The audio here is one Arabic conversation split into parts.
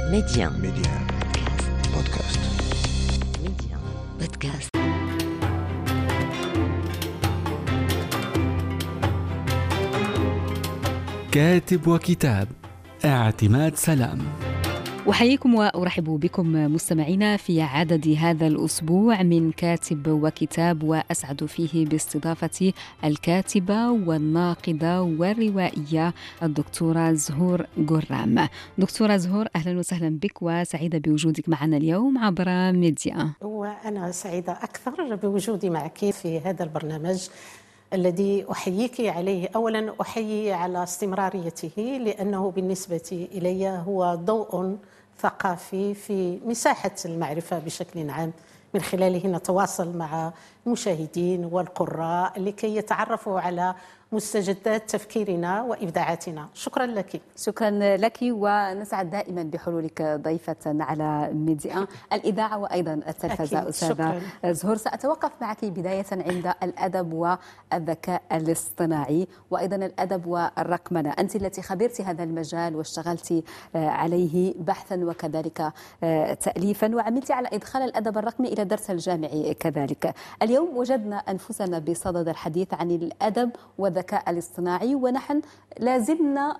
Média. بودكاست. Média. Podcast. كاتب وكتاب اعتماد سلام. أحييكم وأرحب بكم مستمعينا في عدد هذا الأسبوع من كاتب وكتاب، وأسعد فيه باستضافة الكاتبة والناقدة والروائية الدكتورة زهور قرام. دكتورة زهور، أهلا وسهلا بك وسعيدة بوجودك معنا اليوم عبر ميديا. وأنا سعيدة أكثر بوجودي معك في هذا البرنامج الذي أحييك عليه. أولا أحيي على استمراريته، لأنه بالنسبة إلي هو ضوء ثقافي في مساحة المعرفة بشكل عام، من خلاله نتواصل مع المشاهدين والقراء لكي يتعرفوا على مستجدات تفكيرنا وإبداعاتنا. شكرا لك. شكرا لك، ونسعد دائما بحلولك ضيفة على ميديا الإذاعة وأيضا التلفزة. أستاذة زهور، سأتوقف معك بداية عند الأدب والذكاء الاصطناعي وأيضا الأدب والرقمنة. أنت التي خبرت هذا المجال واشتغلت عليه بحثا وكذلك تأليفا، وعملت على إدخال الأدب الرقمي إلى الدرس الجامعي كذلك. اليوم وجدنا أنفسنا بصدد الحديث عن الأدب والذكاء الاصطناعي، ونحن لازلنا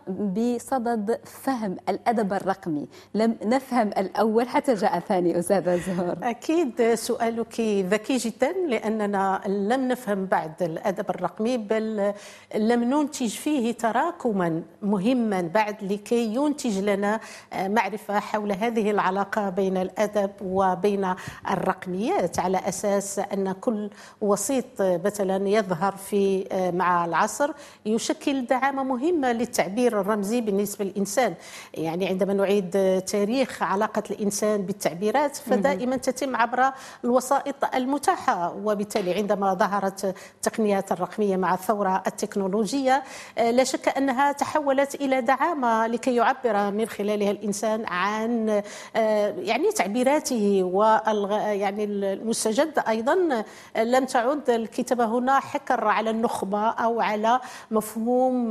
بصدد فهم الأدب الرقمي. لم نفهم الأول حتى جاء الثاني. أستاذة زهور، أكيد سؤالك ذكي جدا، لأننا لم نفهم بعد الأدب الرقمي، بل لم ننتج فيه تراكما مهما بعد لكي ينتج لنا معرفة حول هذه العلاقة بين الأدب وبين الرقميات، على أساس أن كل وسيط مثلا يظهر في مع العصر يشكل دعامة مهمة للتعبير الرمزي بالنسبة للإنسان. يعني عندما نعيد تاريخ علاقة الإنسان بالتعبيرات فدائما تتم عبر الوسائط المتاحة، وبالتالي عندما ظهرت التقنيات الرقمية مع الثورة التكنولوجية لا شك أنها تحولت إلى دعامة لكي يعبر من خلالها الإنسان عن يعني تعبيراته يعني المستجد. أيضا لم تعد الكتابة هنا حكر على النخبة أو على مفهوم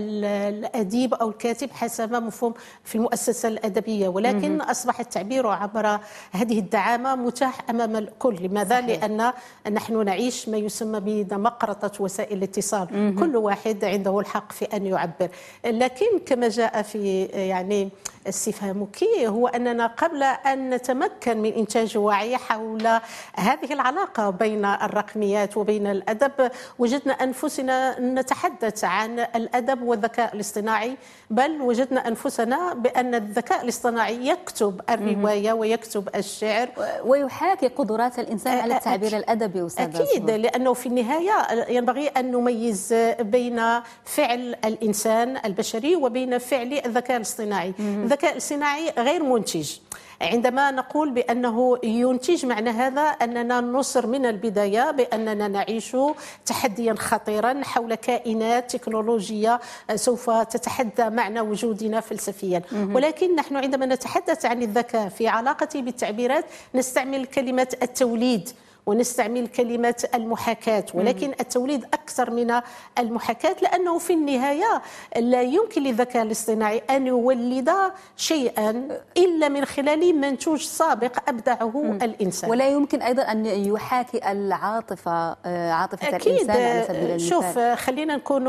الأديب أو الكاتب حسب مفهوم في المؤسسة الأدبية، ولكن أصبح التعبير عبر هذه الدعامة متاح أمام الكل. لماذا؟ لأن نحن نعيش ما يسمى بدمقرطة وسائل الاتصال، كل واحد عنده الحق في أن يعبر. لكن كما جاء في يعني استفهامك، هو أننا قبل أن نتمكن من إنتاج وعي حول هذه العلاقة بين الرقميات وبين الأدب، وجدنا أنفسنا نتحدث عن الأدب والذكاء الاصطناعي، بل وجدنا أنفسنا بأن الذكاء الاصطناعي يكتب الرواية ويكتب الشعر ويحاكي قدرات الإنسان على التعبير الأدبي. أكيد، لأنه في النهاية ينبغي أن نميز بين فعل الإنسان البشري وبين فعل الذكاء الاصطناعي. الذكاء الاصطناعي غير منتج. عندما نقول بأنه ينتج، معنى هذا أننا نصر من البداية بأننا نعيش تحديا خطيرا حول كائنات تكنولوجية سوف تتحدى معنى وجودنا فلسفيا. ولكن نحن عندما نتحدث عن الذكاء في علاقته بالتعبيرات نستعمل كلمة التوليد ونستعمل كلمة المحاكاة، ولكن التوليد أكثر من المحاكاة، لأنه في النهاية لا يمكن للذكاء الاصطناعي أن يولد شيئا إلا من خلال منتوج سابق أبدعه الإنسان. ولا يمكن أيضا أن يحاكي العاطفة، عاطفة الإنسان على سبيل المثال. شوف، خلينا نكون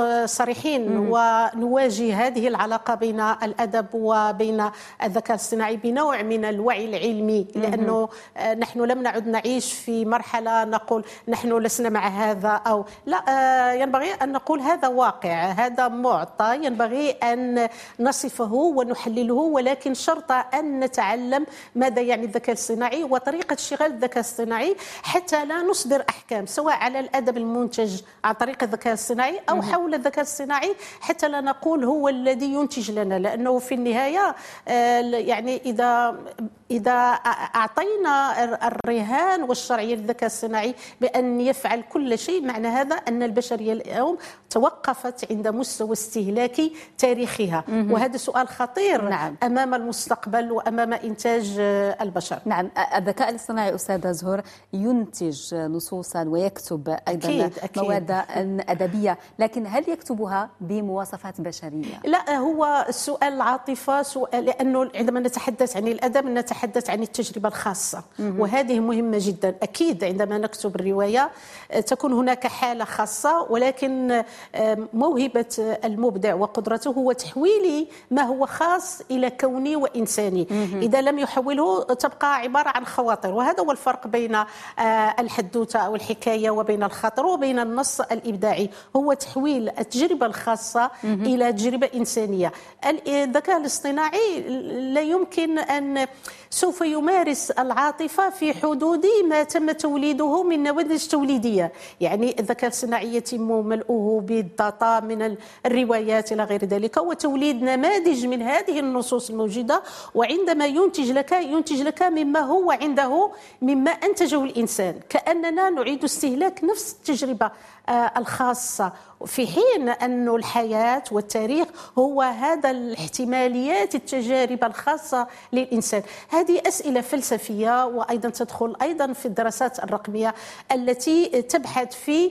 صريحين ونواجه هذه العلاقة بين الأدب وبين الذكاء الاصطناعي بنوع من الوعي العلمي، لأنه نحن لم نعد نعيش في مرحلة نقول نحن لسنا مع هذا أو لا. ينبغي أن نقول هذا واقع، هذا معطى ينبغي أن نصفه ونحلله، ولكن شرط أن نتعلم ماذا يعني الذكاء الاصطناعي وطريقة اشتغال الذكاء الاصطناعي حتى لا نصدر أحكام سواء على الأدب المنتج عن طريق الذكاء الاصطناعي أو حول الذكاء الاصطناعي حتى لا نقول هو الذي ينتج لنا. لأنه في النهاية يعني إذا أعطينا الرهان والشرعية للذكاء الصناعي بأن يفعل كل شيء، معنى هذا أن البشرية اليوم توقفت عند مستوى استهلاكي تاريخها، وهذا سؤال خطير نعم. أمام المستقبل وأمام إنتاج البشر. نعم، الذكاء الاصطناعي أستاذة زهور ينتج نصوصا ويكتب أيضا أكيد. مواد أدبية، لكن هل يكتبها بمواصفات بشرية؟ لا، هو السؤال العاطفة سؤال، لأنه عندما نتحدث عن الأدب نتحدث عن التجربة الخاصة، وهذه مهمة جدا. أكيد عندما نكتب الرواية تكون هناك حالة خاصة، ولكن موهبة المبدع وقدرته هو تحويل ما هو خاص إلى كوني وإنساني. إذا لم يحوله تبقى عبارة عن خواطر، وهذا هو الفرق بين الحدوتة أو الحكاية وبين الخاطر وبين النص الإبداعي، هو تحويل التجربة الخاصة إلى تجربة إنسانية. الذكاء الاصطناعي لا يمكن أن سوف يمارس العاطفة في حدود ما تم توليده من نماذج توليدية. يعني الذكاء الاصطناعي يتم ملؤه بالداتا من الروايات إلى غير ذلك، وتوليد نماذج من هذه النصوص الموجودة، وعندما ينتج لك مما هو عنده مما أنتجه الإنسان، كأننا نعيد استهلاك نفس التجربة الخاصة، في حين أن الحياة والتاريخ هو هذا الاحتماليات التجارب الخاصة للإنسان. هذه أسئلة فلسفية، وأيضا تدخل أيضا في الدراسات الرقمية التي تبحث في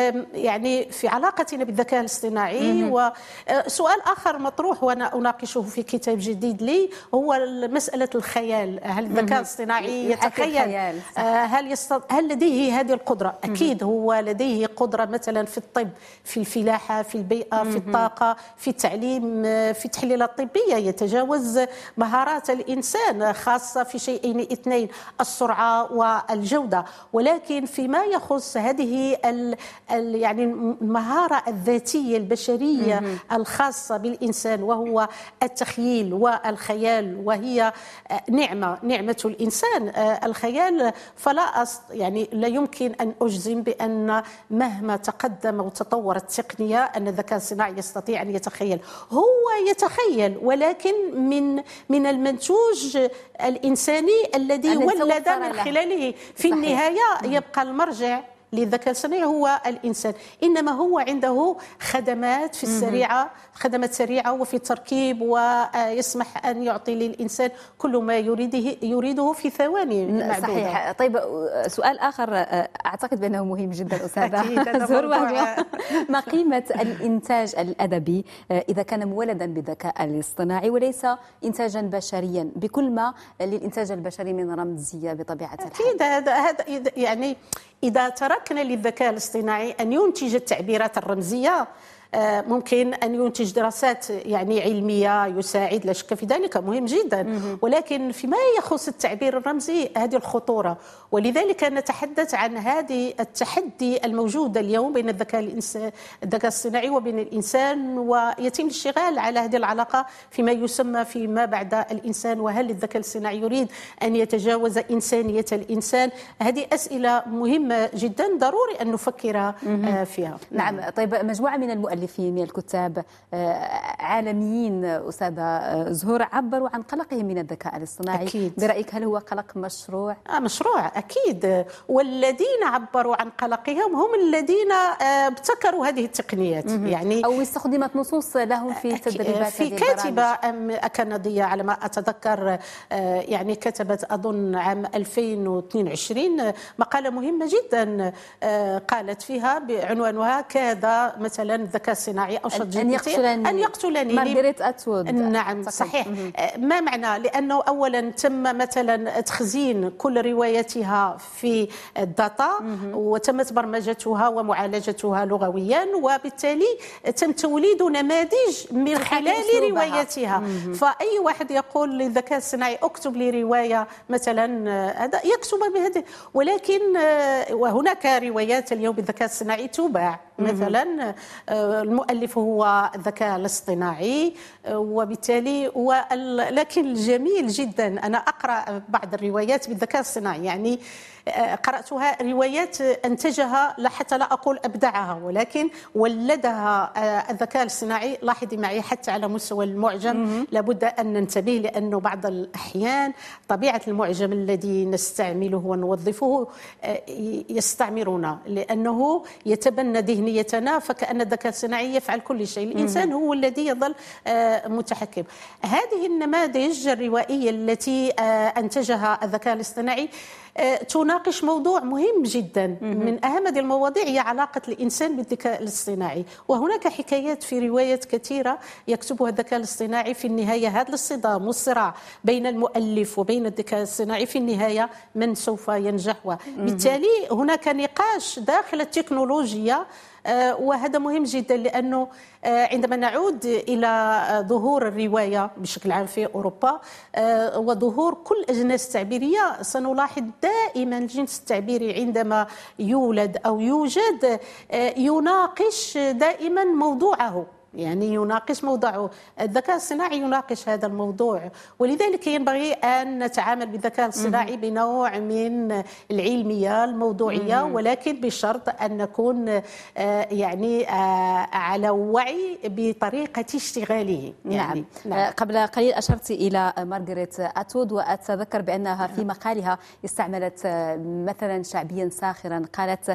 يعني في علاقتنا بالذكاء الاصطناعي. وسؤال آخر مطروح وأنا أناقشه في كتاب جديد لي هو مسألة الخيال. هل الذكاء الاصطناعي يتخيل؟ هل لديه هذه القدرة؟ أكيد هو لديه قدرة مثلا في الطب، في الفلاحة، في البيئة، في الطاقة، في التعليم، في التحليلات الطبية، يتجاوز مهارات الإنسان، خاصة في شيئين اثنين: السرعة والجودة. ولكن فيما يخص هذه يعني المهارة الذاتية البشرية الخاصة بالإنسان، وهو التخييل والخيال، وهي نعمة الإنسان الخيال، فلا يعني لا يمكن أن أجزم بأن مهما تقدم وتطورت التقنية أن الذكاء الصناعي يستطيع أن يتخيل. هو يتخيل، ولكن من المنتوج الإنساني الذي ولد من خلاله. في النهاية يبقى المرجع للذكاء الصناعي هو الإنسان، إنما هو عنده خدمات في السريعة، خدمات سريعة وفي التركيب، ويسمح أن يعطي للإنسان كل ما يريده في ثواني معدودة. صحيح. طيب، سؤال آخر أعتقد بأنه مهم جدا أستاذة زهور، ما قيمة الإنتاج الأدبي إذا كان مولدا بالذكاء الاصطناعي وليس إنتاجا بشريا، بكل ما للإنتاج البشري من رمزية بطبيعة الحال؟ أكيد هذا يعني إذا تركنا للذكاء الاصطناعي أن ينتج التعبيرات الرمزية، ممكن أن ينتج دراسات يعني علمية يساعد، لا شك في ذلك، مهم جدا. ولكن فيما يخص التعبير الرمزي هذه الخطورة، ولذلك نتحدث عن هذه التحدي الموجود اليوم بين الذكاء الصناعي وبين الإنسان، ويتم الاشتغال على هذه العلاقة فيما يسمى فيما بعد الإنسان. وهل الذكاء الصناعي يريد أن يتجاوز إنسانية الإنسان؟ هذه أسئلة مهمة جدا، ضروري أن نفكر فيها. نعم. طيب، مجموعة من المؤلفين، من الكتاب عالميين أستاذة زهور، عبروا عن قلقهم من الذكاء الاصطناعي. أكيد. برأيك هل هو قلق مشروع؟ مشروع أكيد، والذين عبروا عن قلقهم هم الذين ابتكروا هذه التقنيات، يعني أو استخدمت نصوص لهم في تدريبات. في كاتبة كندية على ما أتذكر، يعني كتبت أظن عام 2022 مقالة مهمة جدا، قالت فيها بعنوانها: كاد مثلا الذكاء الصناعي أو شات جي بي تي أن يقتلني. مارغريت أتوود. نعم صحيح. ما معنى؟ لأنه أولا تم مثلا تخزين كل رواياتها في الداتا، وتمت برمجتها ومعالجتها لغويا، وبالتالي تم توليد نماذج من خلال رواياتها. فأي واحد يقول للذكاء الصناعي اكتب لي رواية مثلا، هذا يكتب بهذه. ولكن وهناك روايات اليوم بالذكاء الصناعي تباع، مثلا المؤلف هو الذكاء الاصطناعي، وبالتالي لكن الجميل جدا أنا أقرأ بعض الروايات بالذكاء الصناعي، يعني قرأتها روايات أنتجها، حتى لا أقول أبدعها، ولكن ولدها الذكاء الصناعي. لاحظي معي حتى على مستوى المعجم لابد أن ننتبه، لأنه بعض الأحيان طبيعة المعجم الذي نستعمله ونوظفه يستعمرنا، لأنه يتبنى ذهن ذهنيتنا فكأن الذكاء الصناعي يفعل كل شيء، الإنسان هو الذي يظل متحكم. هذه النماذج الروائية التي أنتجها الذكاء الاصطناعي تناقش موضوع مهم جدا. من أهم هذه المواضيع هي علاقة الإنسان بالذكاء الاصطناعي، وهناك حكايات في روايات كثيرة يكتبها الذكاء الاصطناعي. في النهاية هذا الصدام والصراع بين المؤلف وبين الذكاء الاصطناعي في النهاية من سوف ينجح. وبالتالي هناك نقاش داخل التكنولوجيا، وهذا مهم جدا، لأنه عندما نعود إلى ظهور الرواية بشكل عام في أوروبا وظهور كل الأجناس التعبيرية، سنلاحظ دائما الجنس التعبيري عندما يولد أو يوجد يناقش دائما موضوعه، يعني يناقش موضوعه. الذكاء الصناعي يناقش هذا الموضوع، ولذلك ينبغي أن نتعامل بالذكاء الصناعي بنوع من العلمية الموضوعية، ولكن بشرط أن نكون يعني على وعي بطريقة اشتغاله. يعني نعم. قبل قليل أشرت إلى مارغريت أتود، وأتذكر بأنها في مقالها استعملت مثلا شعبيا ساخرا، قالت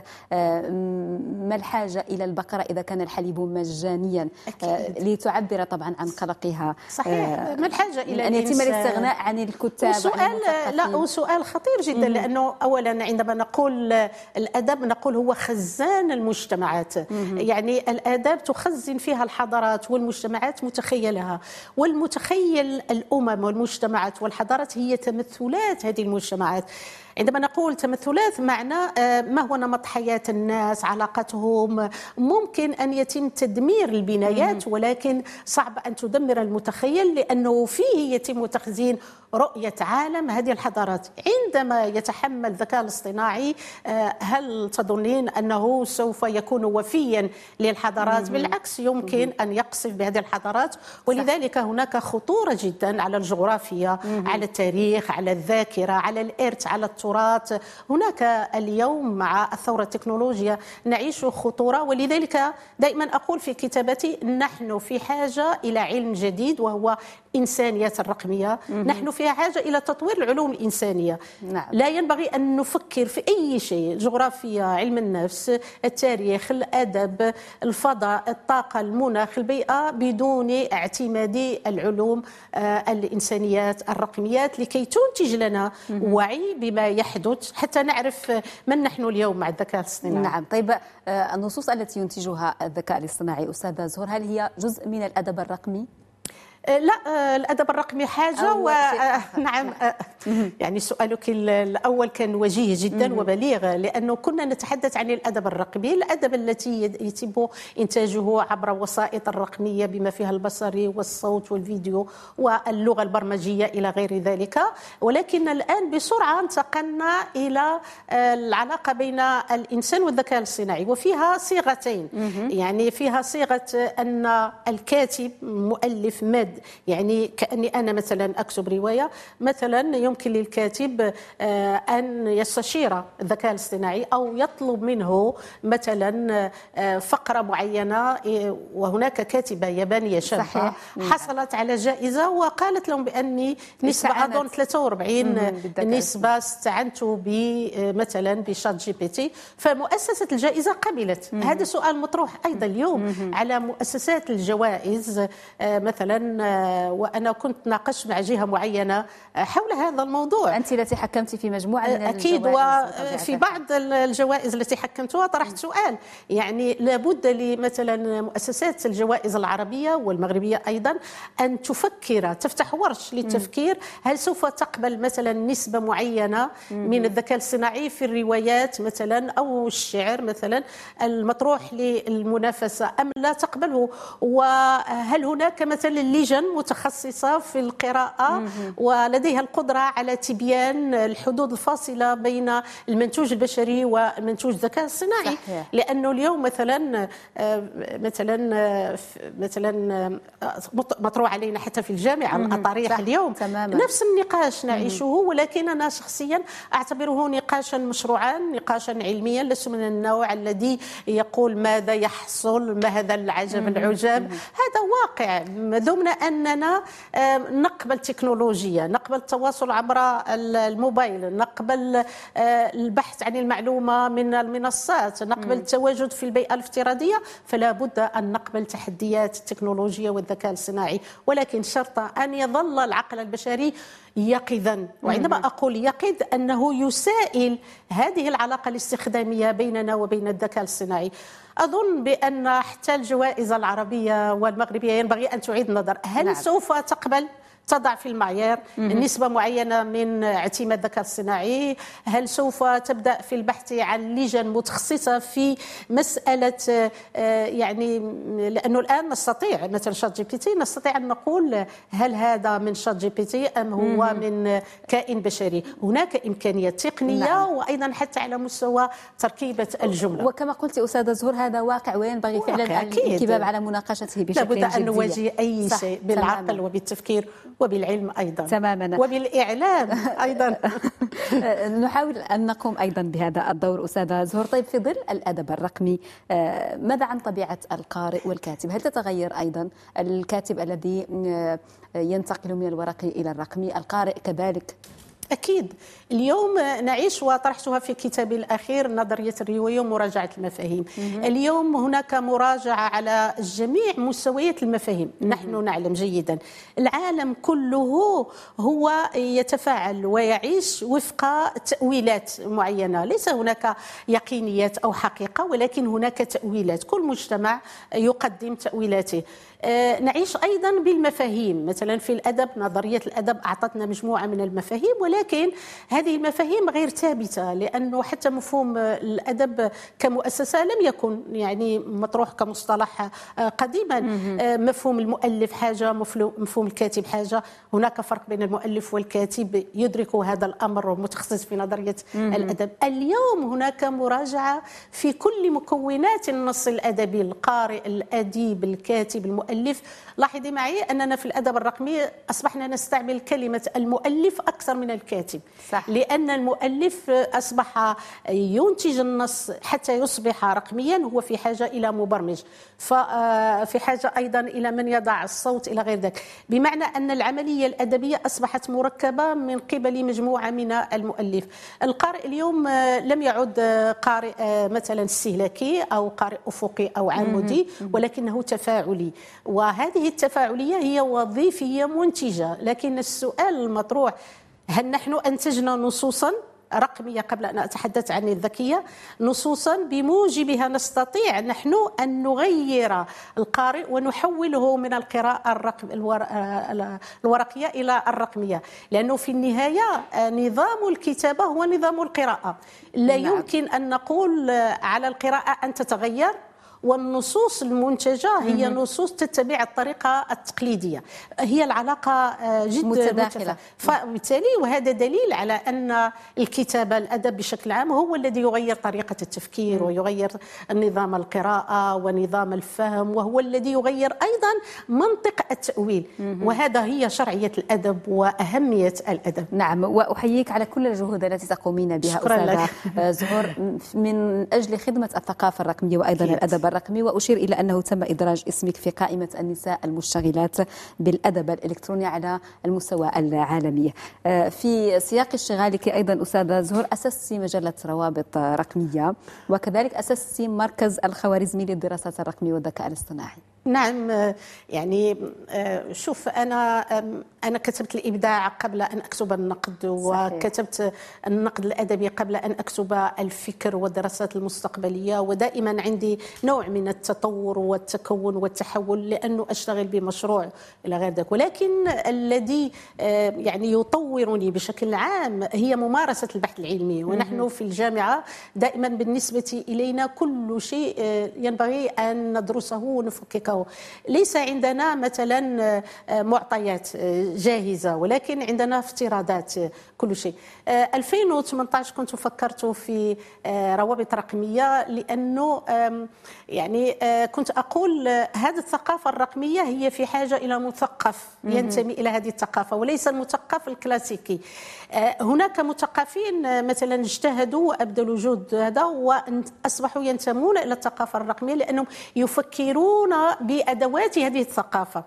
ما الحاجة إلى البقرة إذا كان الحليب مجانيا، لتعبر طبعا عن قلقها. صحيح. ما الحاجة إلى أن يتم الاستغناء عن الكتاب. وسؤال خطير جدا، لأنه أولا عندما نقول الأدب نقول هو خزان المجتمعات. يعني الآداب تخزن فيها الحضارات والمجتمعات متخيلها، والمتخيل الأمم والمجتمعات والحضارات هي تمثلات هذه المجتمعات. عندما نقول تمثلات معنى ما هو نمط حياة الناس، علاقتهم. ممكن أن يتم تدمير البنايات، ولكن صعب أن تدمر المتخيل، لأنه فيه يتم تخزين رؤية عالم هذه الحضارات. عندما يتحمل الذكاء الاصطناعي، هل تظنين أنه سوف يكون وفيا للحضارات؟ بالعكس، يمكن أن يقصف بهذه الحضارات. ولذلك هناك خطورة جدا على الجغرافيا، على التاريخ، على الذاكرة، على الإرث، على التراث. هناك اليوم مع الثورة التكنولوجيا نعيش خطورة، ولذلك دائما أقول في كتابتي نحن في حاجة إلى علم جديد وهو إنسانيات الرقمية. نحن في حاجة إلى تطوير العلوم الإنسانية. نعم. لا ينبغي أن نفكر في أي شيء، جغرافيا، علم النفس، التاريخ، الأدب، الفضاء، الطاقة، المناخ، البيئة، بدون اعتماد العلوم الإنسانيات الرقميات لكي تنتج لنا وعي بما يحدث حتى نعرف من نحن اليوم مع الذكاء الاصطناعي. نعم. طيب، النصوص التي ينتجها الذكاء الاصطناعي أستاذة زهور، هل هي جزء من الأدب الرقمي؟ لا، الأدب الرقمي حاجة نعم. يعني سؤالك الأول كان وجيه جدا وبليغ، لأنه كنا نتحدث عن الأدب الرقمي، الأدب التي يتم إنتاجه عبر وسائط الرقمية بما فيها البصري والصوت والفيديو واللغة البرمجية إلى غير ذلك. ولكن الآن بسرعة انتقلنا إلى العلاقة بين الإنسان والذكاء الاصطناعي، وفيها صيغتين. يعني فيها صيغة أن الكاتب مؤلف ماد، يعني كأني أنا مثلا أكتب رواية، مثلا يمكن للكاتب أن يستشير الذكاء الاصطناعي أو يطلب منه مثلا فقرة معينة. وهناك كاتبة يابانية شابة حصلت على جائزة وقالت لهم بأني نسبة أظن 43 نسبة استعنت مثلا بشات جي بي تي، فمؤسسة الجائزة قبلت. هذا سؤال مطروح أيضا اليوم على مؤسسات الجوائز مثلا، وأنا كنت ناقشت مع جهة معينة حول هذا الموضوع. أنت التي حكمتي في مجموعة من أكيد، وفي بعض الجوائز التي حكمتها طرحت سؤال، يعني لابد مثلا مؤسسات الجوائز العربية والمغربية أيضا أن تفكر، تفتح ورش للتفكير، هل سوف تقبل مثلا نسبة معينة من الذكاء الصناعي في الروايات مثلا أو الشعر مثلا المطروح للمنافسة أم لا تقبله؟ وهل هناك مثلا لجان متخصصة في القراءة ولديها القدرة على تبيان الحدود الفاصلة بين المنتوج البشري والمنتوج الذكاء الصناعي؟ صحيح. لأنه اليوم مثلا مطروح علينا حتى في الجامعة الأطاريح اليوم تماما. نفس النقاش نعيشه، ولكن أنا شخصيا أعتبره نقاشا مشروعا، نقاشا علميا، لست من النوع الذي يقول ماذا يحصل، ما هذا العجب العجاب. هذا واقع، دمنا أننا نقبل تكنولوجيا، نقبل التواصل عبر الموبايل، نقبل البحث عن المعلومة من المنصات، نقبل التواجد في البيئة الافتراضية، فلا بد أن نقبل تحديات التكنولوجيا والذكاء الصناعي، ولكن شرط أن يظل العقل البشري يقظا. وعندما أقول يقظ أنه يسائل هذه العلاقة الاستخدامية بيننا وبين الذكاء الصناعي. أظن بأن حتى الجوائز العربية والمغربية ينبغي أن تعيد النظر، هل سوف تقبل تضع في المعيار نسبة معينة من اعتماد الذكاء الصناعي؟ هل سوف تبدأ في البحث عن لجان متخصصة في مسألة يعني، لأنه الآن نستطيع مثلا شات جي بي تي نستطيع أن نقول هل هذا من شات جي بي تي أم هو من كائن بشري؟ هناك إمكانيات تقنية وأيضا حتى على مستوى تركيبة الجملة. وكما قلت أستاذة زهور هذا واقع وينبغي فعلا الانكباب على مناقشته بشكل جدي. لابد أن نواجه أي شيء بالعقل وبالتفكير وبالعلم أيضا تماما، وبالإعلام أيضا. نحاول أن نقوم أيضا بهذا الدور أستاذة زهور. طيب، في ظل الأدب الرقمي ماذا عن طبيعة القارئ والكاتب؟ هل تتغير أيضا الكاتب الذي ينتقل من الورقي إلى الرقمي، القارئ كذلك؟ أكيد. اليوم نعيش، وطرحتها في كتابي الأخير نظرية الرواية ومراجعة المفاهيم. اليوم هناك مراجعة على جميع مستويات المفاهيم. نحن نعلم جيدا العالم كله هو يتفاعل ويعيش وفق تأويلات معينة، ليس هناك يقينيات أو حقيقة، ولكن هناك تأويلات، كل مجتمع يقدم تأويلاته. نعيش أيضا بالمفاهيم، مثلا في الأدب نظرية الأدب أعطتنا مجموعة من المفاهيم، ولكن هذه المفاهيم غير ثابتة، لأنه حتى مفهوم الأدب كمؤسسة لم يكن يعني مطروح كمصطلح قديما. مفهوم المؤلف حاجة، مفهوم الكاتب حاجة، هناك فرق بين المؤلف والكاتب، يدرك هذا الأمر متخصص في نظرية الأدب. اليوم هناك مراجعة في كل مكونات النص الأدبي، القارئ، الأديب، الكاتب، المؤلف. لاحظي معي أننا في الأدب الرقمي أصبحنا نستعمل كلمة المؤلف أكثر من الكاتب. صح. لأن المؤلف أصبح ينتج النص حتى يصبح رقميا، هو في حاجة إلى مبرمج، ففي حاجة أيضا إلى من يضع الصوت إلى غير ذلك، بمعنى أن العملية الأدبية أصبحت مركبة من قبل مجموعة من المؤلف. القارئ اليوم لم يعد قارئ مثلا استهلاكي أو قارئ أفقي أو عمودي، ولكنه تفاعلي، وهذه التفاعلية هي وظيفية منتجة. لكن السؤال المطروح، هل نحن أنتجنا نصوصا رقمية قبل أن أتحدث عن الذكية، نصوصا بموجبها نستطيع نحن أن نغير القارئ ونحوله من القراءة الورقية إلى الرقمية؟ لأنه في النهاية نظام الكتابة هو نظام القراءة، لا يمكن أن نقول على القراءة أن تتغير، والنصوص المنتجة هي نصوص تتبع الطريقة التقليدية، هي العلاقة جدا متداخلة. فبالتالي وهذا دليل على أن الكتابة، الأدب بشكل عام، هو الذي يغير طريقة التفكير ويغير نظام القراءة ونظام الفهم، وهو الذي يغير أيضا منطق التأويل، وهذا هي شرعية الأدب وأهمية الأدب. نعم، وأحييك على كل الجهود التي تقومين بها أستاذة زهور من أجل خدمة الثقافة الرقمية وأيضا الأدب الرقمي. وأشير إلى أنه تم إدراج اسمك في قائمة النساء المشتغلات بالأدب الإلكتروني على المستوى العالمي. في سياق اشتغالك أيضا أستاذة زهور أسستي مجلة روابط رقمية، وكذلك أسستي مركز الخوارزمي للدراسات الرقمية والذكاء الاصطناعي. نعم، يعني شوف، أنا كتبت الإبداع قبل أن أكتب النقد، وكتبت النقد الأدبي قبل أن أكتب الفكر والدراسات المستقبلية، ودائما عندي نوع من التطور والتكون والتحول، لأنه أشتغل بمشروع إلى غير ذلك. ولكن الذي يعني يطورني بشكل عام هي ممارسة البحث العلمي، ونحن في الجامعة دائما بالنسبة إلينا كل شيء ينبغي أن ندرسه ونفككه. ليس عندنا مثلا معطيات جاهزة، ولكن عندنا افتراضات كل شيء. 2018 كنت فكرت في روابط رقمية، لأنه يعني كنت أقول هذه الثقافة الرقمية هي في حاجة إلى مثقف ينتمي إلى هذه الثقافة، وليس المثقف الكلاسيكي. هناك مثقفين مثلا اجتهدوا وأبذلوا جهد هذا وأصبحوا ينتمون إلى الثقافة الرقمية، لأنهم يفكرون بأدوات هذه الثقافة.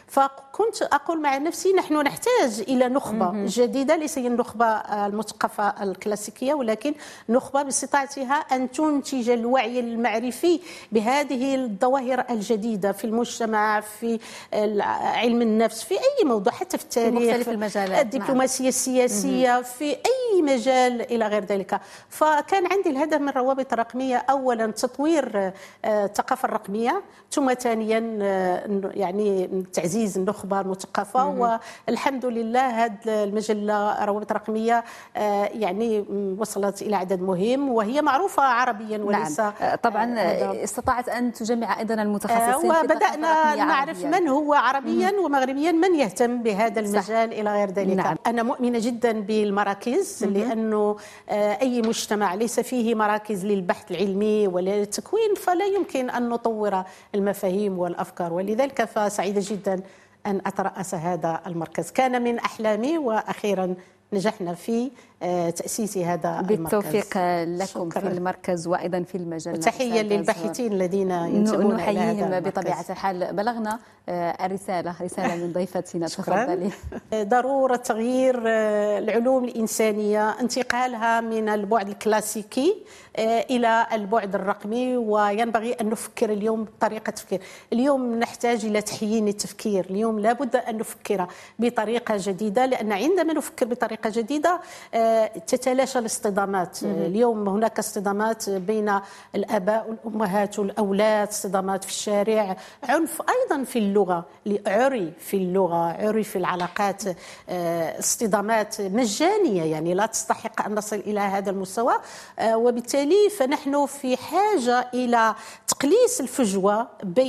فكنت أقول مع نفسي نحن نحتاج إلى نخبة جديدة، ليس هي النخبة المثقفة الكلاسيكية، ولكن نخبة باستطاعتها أن تنتج الوعي المعرفي بهذه الظواهر الجديدة في المجتمع، في علم النفس، في أي موضوع، حتى في التاريخ، في مختلف المجالات، الدبلوماسية السياسية، في أي مجال إلى غير ذلك. فكان عندي الهدف من الروابط الرقمية أولا تطوير الثقافة الرقمية، ثم ثانيا يعني تعزيز النخبة المثقفة. والحمد لله هذه المجلة روابط رقمية يعني وصلت إلى عدد مهم، وهي معروفة عربيا وليس. نعم. طبعا استطاعت أن تجمع أيضا المتخصصين وبدأنا نعرف من هو عربيا ومغربيا من يهتم بهذا المجال إلى غير ذلك. نعم. أنا مؤمنة جدا بالمراكز، لأنه أي مجتمع ليس فيه مراكز للبحث العلمي ولا للتكوين فلا يمكن أن نطور المفاهيم والأفكار. ولذلك فسعيدة جدا أن أترأس هذا المركز، كان من أحلامي وأخيرا نجحنا في تأسيس هذا المركز. بالتوفيق لكم في المركز وأيضا في المجلة. تحية للباحثين الذين ينتمون إلى هذا نحييهم المركز. بطبيعة الحال. بلغنا رسالة من ضيفتنا، تفضلي. ضرورة تغيير العلوم الإنسانية، انتقالها من البعد الكلاسيكي إلى البعد الرقمي، وينبغي أن نفكر اليوم بطريقة تفكير. اليوم نحتاج إلى تحيين التفكير، اليوم لابد أن نفكر بطريقة جديدة، لأن عندما نفكر بطريقة جديدة تتلاشى الاصطدامات. اليوم هناك اصطدامات بين الآباء والأمهات والأولاد، اصطدامات في الشارع، عنف أيضا في اللغة، عري في اللغة، عري في العلاقات، اصطدامات مجانية يعني لا تستحق أن نصل إلى هذا المستوى. وبالتالي فنحن في حاجة إلى تقليص الفجوة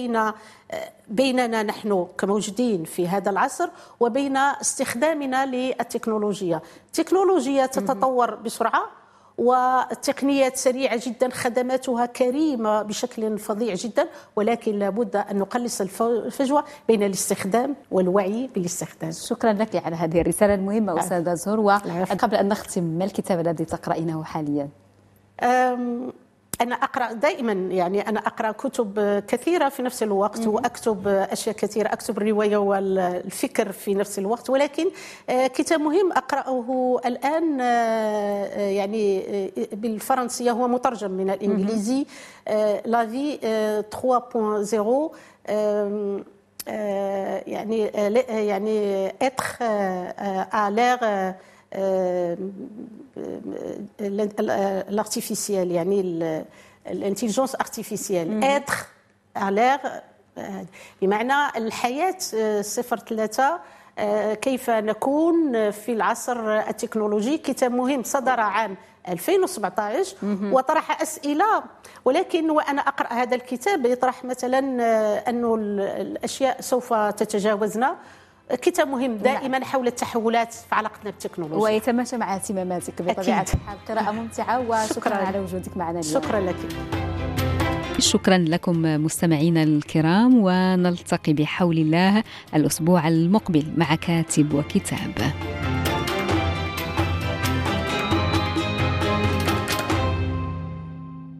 بيننا نحن كموجودين في هذا العصر وبين استخدامنا للتكنولوجيا. التكنولوجيا تتطور بسرعة، والتقنيات سريعة جدا، خدماتها كريمة بشكل فظيع جدا، ولكن لابد أن نقلص الفجوة بين الاستخدام والوعي بالاستخدام. شكرا لك على هذه الرسالة المهمة أستاذة زهور. وقبل أن نختم، ما الكتاب الذي تقرأينه حاليا؟ أنا أقرأ دائما، يعني أنا أقرأ كتب كثيرة في نفس الوقت، وأكتب أشياء كثيرة، أكتب الرواية والفكر في نفس الوقت، ولكن كتاب مهم أقرأه الآن يعني بالفرنسية، هو مترجم من الإنجليزي، لا في 3.0، يعني être à l'ère l'artificiel، يعني الانتليجنس ارتيفيسيال، اتر على بمعنى الحياه 03، كيف نكون في العصر التكنولوجي. كتاب مهم صدر عام 2017 وطرح أسئلة، ولكن وأنا أقرأ هذا الكتاب يطرح مثلا أنه الأشياء سوف تتجاوزنا. كتاب مهم دائما حول التحولات في علاقتنا بالتكنولوجيا، ويتماشى مع اهتماماتك بطبيعة الحال. قراءة ممتعة، وشكرا على وجودك معنا اليوم. شكرا لك. شكرا لكم مستمعينا الكرام، ونلتقي بحول الله الأسبوع المقبل مع كاتب وكتاب.